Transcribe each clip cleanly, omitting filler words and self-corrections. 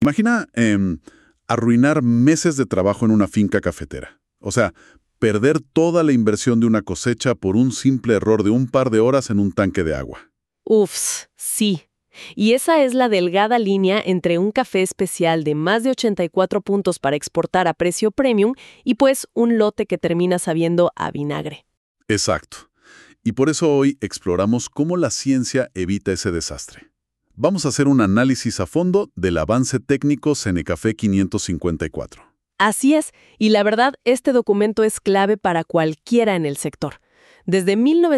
Imagina arruinar meses de trabajo en una finca cafetera. O sea, perder toda la inversión de una cosecha por un simple error de un par de horas en un tanque de agua. Ups, sí. Y esa es la delgada línea entre un café especial de más de 84 puntos para exportar a precio premium y pues un lote que termina sabiendo a vinagre. Exacto. Y por eso hoy exploramos cómo la ciencia evita ese desastre. Vamos a hacer un análisis a fondo del avance técnico Senecafé 554. Así es, y la verdad, este documento es clave para cualquiera en el sector. Desde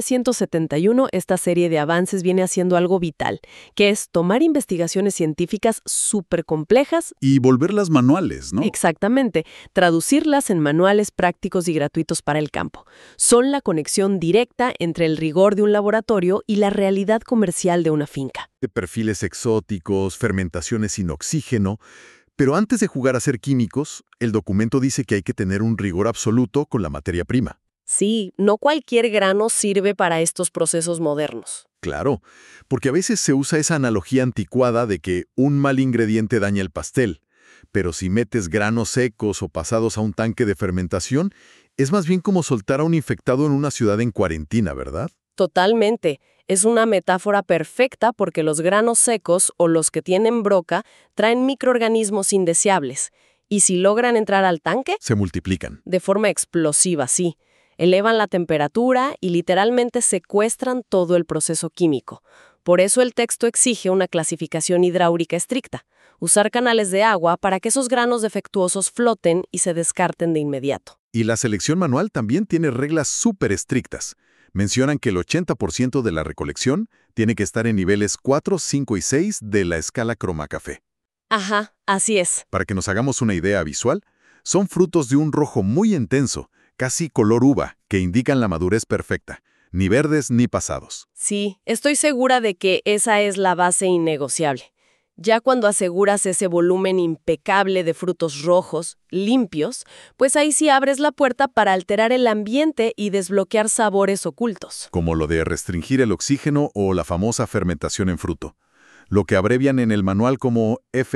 1971, esta serie de avances viene haciendo algo vital, que es tomar investigaciones científicas súper complejas. Y volverlas manuales, ¿no? Exactamente, traducirlas en manuales prácticos y gratuitos para el campo. Son la conexión directa entre el rigor de un laboratorio y la realidad comercial de una finca. De perfiles exóticos, fermentaciones sin oxígeno. Pero antes de jugar a ser químicos, el documento dice que hay que tener un rigor absoluto con la materia prima. Sí, no cualquier grano sirve para estos procesos modernos. Claro, porque a veces se usa esa analogía anticuada de que un mal ingrediente daña el pastel, pero si metes granos secos o pasados a un tanque de fermentación, es más bien como soltar a un infectado en una ciudad en cuarentena, ¿verdad? Totalmente. Es una metáfora perfecta porque los granos secos o los que tienen broca traen microorganismos indeseables. Y si logran entrar al tanque, Se multiplican. de forma explosiva, sí. Elevan la temperatura y literalmente secuestran todo el proceso químico. Por eso el texto exige una clasificación hidráulica estricta. Usar canales de agua para que esos granos defectuosos floten y se descarten de inmediato. Y la selección manual también tiene reglas súper estrictas. Mencionan que el 80% de la recolección tiene que estar en niveles 4, 5 y 6 de la escala Cromacafé. Ajá, así es. Para que nos hagamos una idea visual, son frutos de un rojo muy intenso, casi color uva, que indican la madurez perfecta, ni verdes ni pasados. Sí, estoy segura de que esa es la base innegociable. Ya cuando aseguras ese volumen impecable de frutos rojos, limpios, pues ahí sí abres la puerta para alterar el ambiente y desbloquear sabores ocultos. Como lo de restringir el oxígeno o la famosa fermentación en fruto, lo que abrevian en el manual como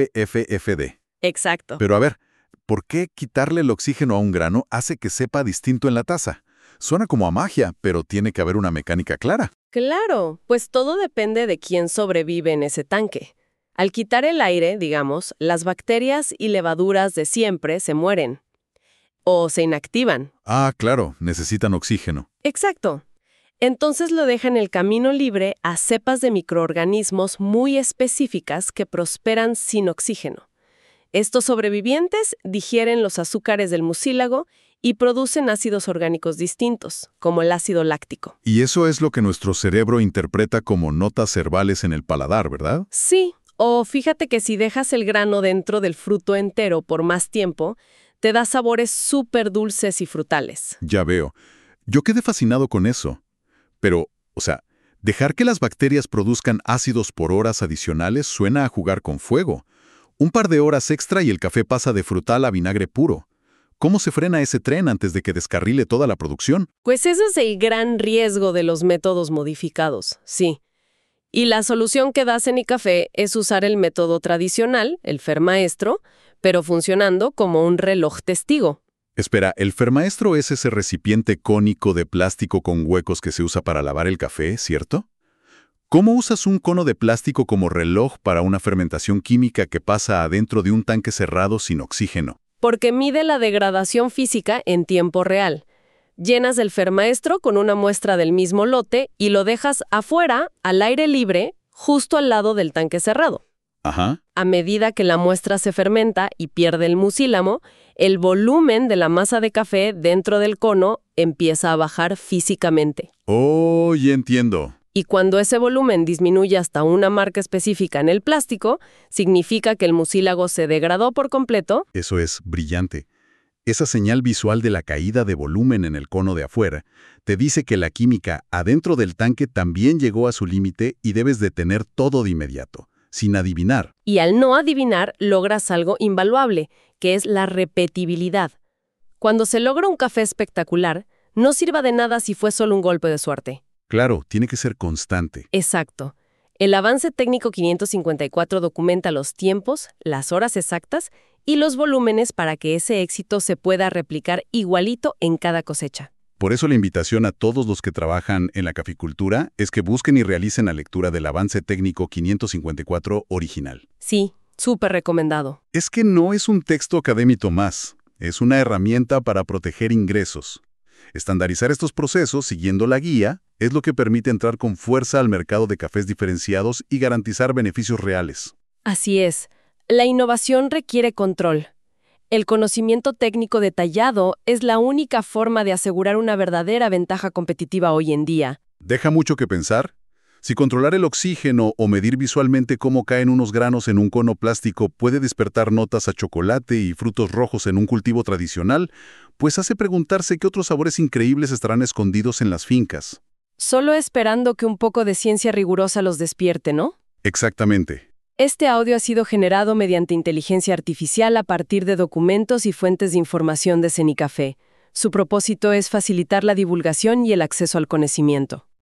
FFFD. Exacto. Pero a ver, ¿por qué quitarle el oxígeno a un grano hace que sepa distinto en la taza? Suena como a magia, pero tiene que haber una mecánica clara. Claro, pues todo depende de quién sobrevive en ese tanque. Al quitar el aire, digamos, las bacterias y levaduras de siempre se mueren o se inactivan. Ah, claro, necesitan oxígeno. Exacto. Entonces lo dejan el camino libre a cepas de microorganismos muy específicas que prosperan sin oxígeno. Estos sobrevivientes digieren los azúcares del mucílago y producen ácidos orgánicos distintos, como el ácido láctico. Y eso es lo que nuestro cerebro interpreta como notas herbales en el paladar, ¿verdad? Sí, o fíjate que si dejas el grano dentro del fruto entero por más tiempo, te da sabores súper dulces y frutales. Ya veo. Yo quedé fascinado con eso. Pero, dejar que las bacterias produzcan ácidos por horas adicionales suena a jugar con fuego. Un par de horas extra y el café pasa de frutal a vinagre puro. ¿Cómo se frena ese tren antes de que descarrile toda la producción? Pues ese es el gran riesgo de los métodos modificados, sí. Y la solución que da Senecafé es usar el método tradicional, el fermaestro, pero funcionando como un reloj testigo. Espera, ¿el fermaestro es ese recipiente cónico de plástico con huecos que se usa para lavar el café, cierto? ¿Cómo usas un cono de plástico como reloj para una fermentación química que pasa adentro de un tanque cerrado sin oxígeno? Porque mide la degradación física en tiempo real. Llenas el fermaestro con una muestra del mismo lote y lo dejas afuera, al aire libre, justo al lado del tanque cerrado. Ajá. A medida que la muestra se fermenta y pierde el mucílamo, el volumen de la masa de café dentro del cono empieza a bajar físicamente. Oh, ya entiendo. Y cuando ese volumen disminuye hasta una marca específica en el plástico, significa que el mucílago se degradó por completo. Eso es brillante. Esa señal visual de la caída de volumen en el cono de afuera te dice que la química adentro del tanque también llegó a su límite y debes detener todo de inmediato, sin adivinar. Y al no adivinar, logras algo invaluable, que es la repetibilidad. Cuando se logra un café espectacular, no sirva de nada si fue solo un golpe de suerte. Claro, tiene que ser constante. Exacto. El avance técnico 554 documenta los tiempos, las horas exactas y los volúmenes para que ese éxito se pueda replicar igualito en cada cosecha. Por eso la invitación a todos los que trabajan en la caficultura es que busquen y realicen la lectura del avance técnico 554 original. Sí, súper recomendado. Es que no es un texto académico más, es una herramienta para proteger ingresos. Estandarizar estos procesos siguiendo la guía es lo que permite entrar con fuerza al mercado de cafés diferenciados y garantizar beneficios reales. Así es. La innovación requiere control. El conocimiento técnico detallado es la única forma de asegurar una verdadera ventaja competitiva hoy en día. ¿Deja mucho que pensar? Si controlar el oxígeno o medir visualmente cómo caen unos granos en un cono plástico puede despertar notas a chocolate y frutos rojos en un cultivo tradicional, pues hace preguntarse qué otros sabores increíbles estarán escondidos en las fincas. Solo esperando que un poco de ciencia rigurosa los despierte, ¿no? Exactamente. Este audio ha sido generado mediante inteligencia artificial a partir de documentos y fuentes de información de Cenicafé. Su propósito es facilitar la divulgación y el acceso al conocimiento.